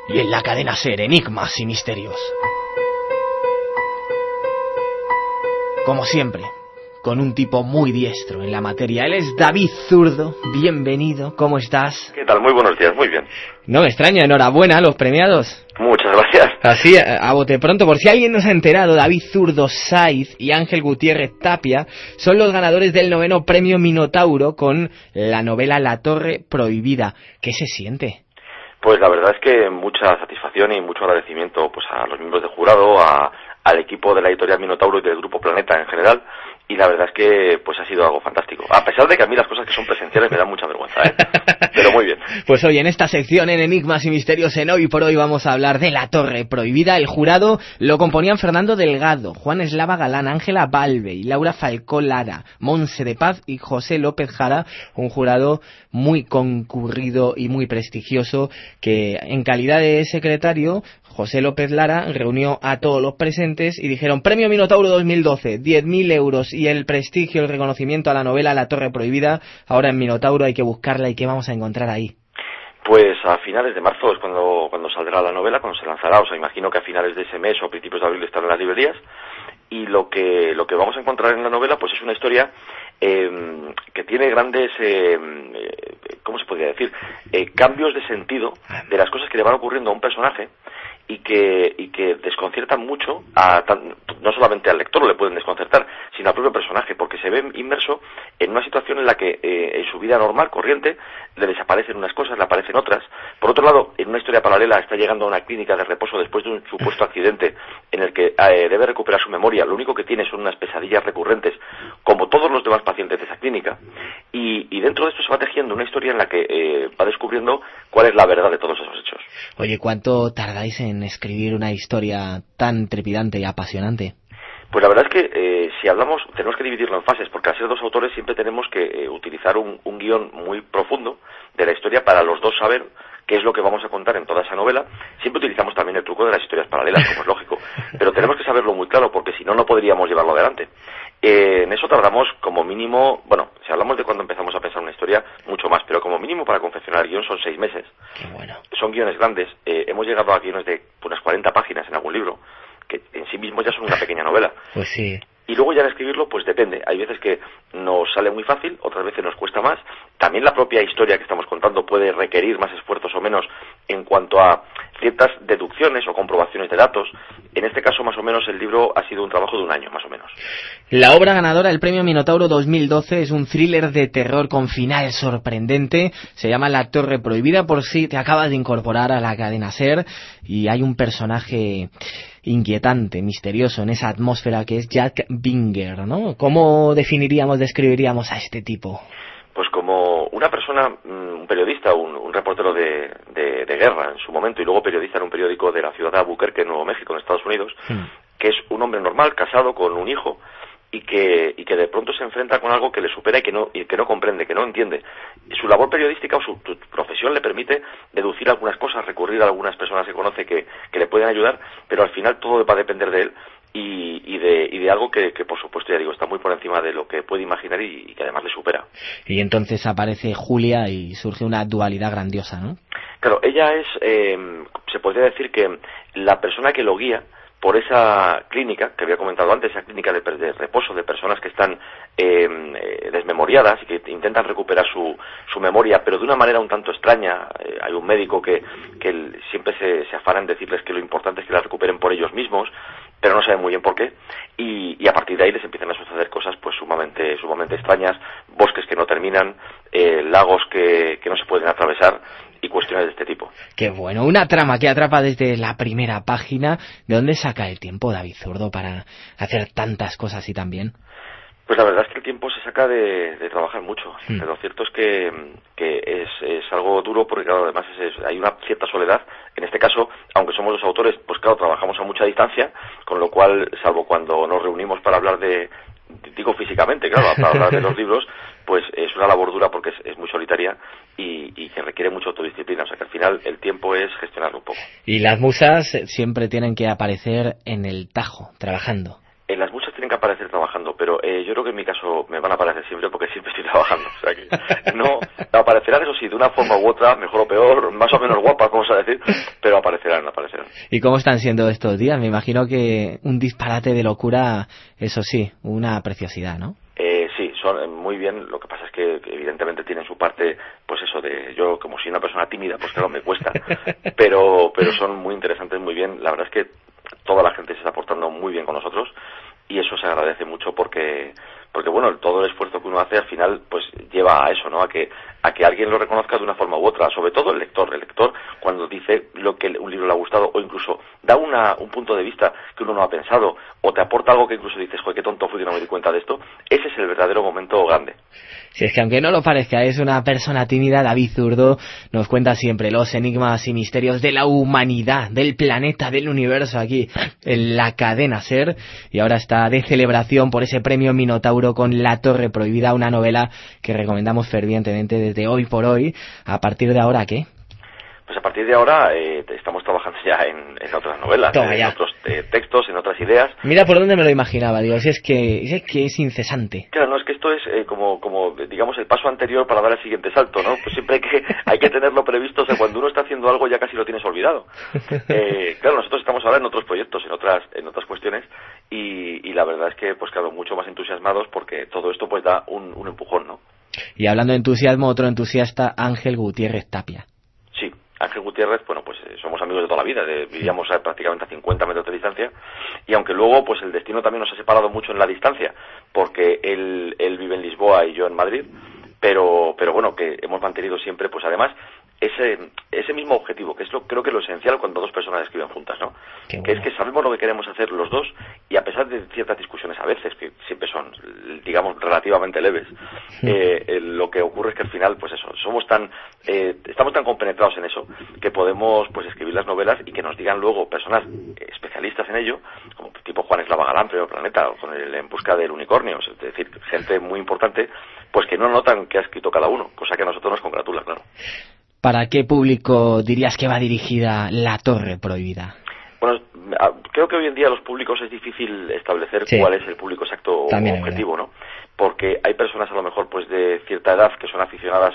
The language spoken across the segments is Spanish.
y en la cadena SER, Enigmas y Misterios. Como siempre, con un tipo muy diestro en la materia. Él es David Zurdo. Bienvenido, ¿cómo estás? ¿Qué tal? Muy buenos días, muy bien. No me extraña, enhorabuena a los premiados. Muchas gracias. Así, a bote pronto, por si alguien no se ha enterado, David Zurdo Saiz y Ángel Gutiérrez Tapia son los ganadores del 9º Premio Minotauro con la novela La Torre Prohibida. ¿Qué se siente? Pues la verdad es que mucha satisfacción y mucho agradecimiento pues a los miembros del jurado, al equipo de la editorial Minotauro y del Grupo Planeta en general, y la verdad es que pues ha sido algo fantástico. A pesar de que a mí las cosas que son presenciales me dan mucha vergüenza, pero muy bien. Pues hoy en esta sección en Enigmas y Misterios en Hoy por Hoy vamos a hablar de La Torre Prohibida. El jurado lo componían Fernando Delgado, Juan Eslava Galán, Ángela Balvey, Laura Falcó Lara, Monse de Paz y José López Jara, un jurado muy concurrido y muy prestigioso que en calidad de secretario José López Lara reunió a todos los presentes y dijeron: Premio Minotauro 2012, 10.000 euros y el prestigio, el reconocimiento a la novela La Torre Prohibida. Ahora en Minotauro hay que buscarla. ¿Y qué vamos a encontrar ahí? Pues a finales de marzo es cuando saldrá la novela, cuando se lanzará. O sea, imagino que a finales de ese mes o a principios de abril estará en las librerías. Y lo que vamos a encontrar en la novela pues es una historia que tiene grandes, ¿cómo se podría decir? Cambios de sentido de las cosas que le van ocurriendo a un personaje y que desconciertan mucho no solamente al lector le pueden desconcertar, sino al propio personaje, porque se ve inmerso en una situación en la que en su vida normal, corriente, le desaparecen unas cosas, le aparecen otras. Por otro lado, en una historia paralela está llegando a una clínica de reposo después de un supuesto accidente en el que debe recuperar su memoria. Lo único que tiene son unas pesadillas recurrentes, como todos los demás pacientes de esa clínica, y dentro de esto se va tejiendo una historia en la que va descubriendo cuál es la verdad de todos esos hechos. Oye, ¿cuánto tardáis en escribir una historia tan trepidante y apasionante? Pues la verdad es que si hablamos, tenemos que dividirlo en fases, porque al ser dos autores siempre tenemos que utilizar un guión muy profundo de la historia para los dos saber qué es lo que vamos a contar en toda esa novela. Siempre utilizamos también el truco de las historias paralelas, como es lógico, pero tenemos que saberlo muy claro, porque si no, no podríamos llevarlo adelante. En eso tardamos como mínimo, bueno, si hablamos de cuando empezamos a pensar una historia, mucho más, pero como mínimo para confeccionar el guión son 6 meses. Qué bueno. Son guiones grandes, hemos llegado a guiones de unas 40 páginas en algún libro, que en sí mismos ya son una pequeña novela. Pues sí. Y luego ya en escribirlo, pues depende. Hay veces que nos sale muy fácil, otras veces nos cuesta más. También la propia historia que estamos contando puede requerir más esfuerzos o menos en cuanto a ciertas deducciones o comprobaciones de datos. En este caso, más o menos, el libro ha sido un trabajo de un año, más o menos. La obra ganadora del Premio Minotauro 2012 es un thriller de terror con final sorprendente. Se llama La Torre Prohibida, por si te acabas de incorporar a la cadena SER. Y hay un personaje inquietante, misterioso en esa atmósfera que es Jack Binger, ¿no? ¿Cómo definiríamos, describiríamos a este tipo? Pues como una persona, un periodista, un reportero de guerra en su momento y luego periodista en un periódico de la ciudad de Albuquerque, en Nuevo México, en Estados Unidos, que es un hombre normal, casado, con un hijo, y que de pronto se enfrenta con algo que le supera y que no comprende, que no entiende. Su labor periodística o su profesión le permite deducir algunas cosas, recurrir a algunas personas que conoce que le pueden ayudar, pero al final todo va a depender de él y de algo que por supuesto, ya digo, está muy por encima de lo que puede imaginar y que además le supera. Y entonces aparece Julia y surge una dualidad grandiosa, ¿no? Claro, ella es, se podría decir que la persona que lo guía por esa clínica que había comentado antes, esa clínica de reposo de personas que están desmemoriadas y que intentan recuperar su memoria, pero de una manera un tanto extraña. Hay un médico que siempre se afana en decirles que lo importante es que la recuperen por ellos mismos, pero no saben muy bien por qué, y a partir de ahí les empiezan a suceder cosas pues sumamente extrañas, bosques que no terminan, lagos que no se pueden atravesar y cuestiones de este tipo. Qué bueno, una trama que atrapa desde la primera página. ¿De dónde saca el tiempo David Zurdo para hacer tantas cosas y tan bien? Pues la verdad es que el tiempo se saca de trabajar mucho, pero lo cierto es que es algo duro porque claro, además hay una cierta soledad. En este caso, aunque somos dos autores, pues claro, trabajamos a mucha distancia, con lo cual, salvo cuando nos reunimos para hablar digo físicamente, claro, para hablar de los libros, pues es una labor dura porque es muy solitaria y que requiere mucha autodisciplina, o sea que al final el tiempo es gestionarlo un poco. Y las musas siempre tienen que aparecer en el tajo, trabajando. Las musas tienen tienen que aparecer trabajando, pero yo creo que en mi caso me van a aparecer siempre porque siempre estoy trabajando. O sea que no aparecerán, eso sí, de una forma u otra, mejor o peor, más o menos guapa, vamos a decir, pero aparecerán. ¿Y cómo están siendo estos días? Me imagino que un disparate de locura, eso sí, una preciosidad, ¿no? Sí, son muy bien. Lo que pasa es que evidentemente tienen su parte, pues eso de yo como soy una persona tímida, pues claro, me cuesta, pero son muy interesantes, muy bien. La verdad es que toda la gente se está portando muy bien con nosotros y eso se agradece mucho porque bueno, todo el esfuerzo que uno hace al final pues lleva a eso, ¿no? A que alguien lo reconozca de una forma u otra, sobre todo el lector cuando dice lo que un libro le ha gustado o incluso da un punto de vista que uno no ha pensado o te aporta algo que incluso dices, joder, qué tonto fui que no me di cuenta de esto. Ese es el verdadero momento grande. Si es que aunque no lo parezca, es una persona tímida. David Zurdo nos cuenta siempre los enigmas y misterios de la humanidad, del planeta, del universo, aquí en la cadena SER, y ahora está de celebración por ese premio Minotauro con La Torre Prohibida, una novela que recomendamos fervientemente desde hoy por hoy. A partir de ahora, ¿qué? Pues a partir de ahora estamos trabajando ya en otras novelas, en otros textos, en otras ideas. Mira por dónde me lo imaginaba, digo, si es que es incesante. Claro, no, es que esto es como digamos el paso anterior para dar el siguiente salto, ¿no? Pues siempre hay que tenerlo previsto, o sea, cuando uno está haciendo algo ya casi lo tienes olvidado. Claro, nosotros estamos ahora en otros proyectos, en otras cuestiones, y la verdad es que, pues claro, mucho más entusiasmados porque todo esto pues da un empujón, ¿no? Y hablando de entusiasmo, otro entusiasta, Ángel Gutiérrez Tapia. Sí, Ángel Gutiérrez, bueno, pues somos amigos de toda la vida, vivíamos prácticamente a 50 metros de distancia, y aunque luego pues el destino también nos ha separado mucho en la distancia, porque él vive en Lisboa y yo en Madrid, pero bueno, que hemos mantenido siempre, pues además, ese mismo objetivo, que es creo que lo esencial cuando dos personas escriben juntas, ¿no? Qué bueno. Que es que sabemos lo que queremos hacer los dos, y a pesar de ciertas discusiones a veces, que siempre son, digamos, relativamente leves, lo que ocurre es que al final, pues eso, estamos tan compenetrados en eso, que podemos, pues, escribir las novelas y que nos digan luego personas especialistas en ello, como tipo Juan Eslava Galán, Premio Planeta, o con el En busca del unicornio, es decir, gente muy importante, pues que no notan que ha escrito cada uno, cosa que a nosotros nos congratula, claro. ¿Para qué público dirías que va dirigida La Torre Prohibida? Bueno, creo que hoy en día los públicos es difícil establecer cuál es el público exacto o objetivo, ¿no? Porque hay personas a lo mejor pues de cierta edad que son aficionadas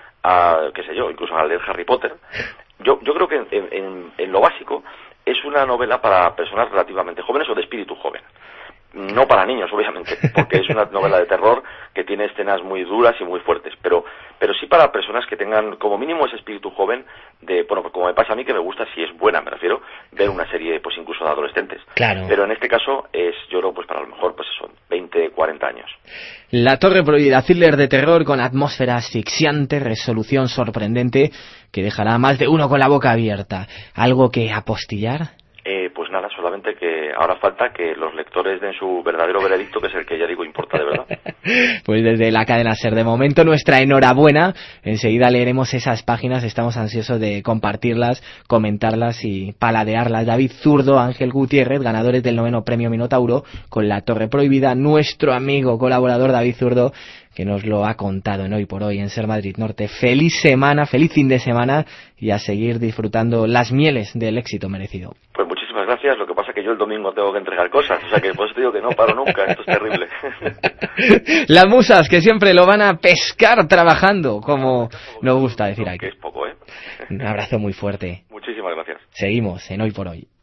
a qué sé yo, incluso a leer Harry Potter. Yo creo que en lo básico es una novela para personas relativamente jóvenes o de espíritu joven. No para niños, obviamente, porque es una novela de terror que tiene escenas muy duras y muy fuertes, pero sí para personas que tengan como mínimo ese espíritu joven de, bueno, como me pasa a mí, que me gusta, si es buena, me refiero, ver una serie pues incluso de adolescentes. Claro. Pero en este caso es, yo creo, pues para lo mejor pues son 20, 40 años. La Torre Prohibida, thriller de terror con atmósfera asfixiante, resolución sorprendente que dejará a más de uno con la boca abierta. ¿Algo que apostillar? Pues nada, solamente que ahora falta que los lectores den su verdadero veredicto, que es el que ya digo importa de verdad. Pues desde la cadena SER, de momento nuestra enhorabuena. Enseguida leeremos esas páginas, estamos ansiosos de compartirlas, comentarlas y paladearlas. David Zurdo, Ángel Gutiérrez, ganadores del 9º Premio Minotauro con La Torre Prohibida. Nuestro amigo colaborador David Zurdo, que nos lo ha contado en Hoy por Hoy en SER Madrid Norte. Feliz semana, feliz fin de semana y a seguir disfrutando las mieles del éxito merecido. Pues muchísimas gracias, lo que pasa es que yo el domingo tengo que entregar cosas, o sea que por eso te digo que no paro nunca, esto es terrible. Las musas que siempre lo van a pescar trabajando, como nos gusta decir aquí. Que es poco, ¿eh? Un abrazo muy fuerte. Muchísimas gracias. Seguimos en Hoy por Hoy.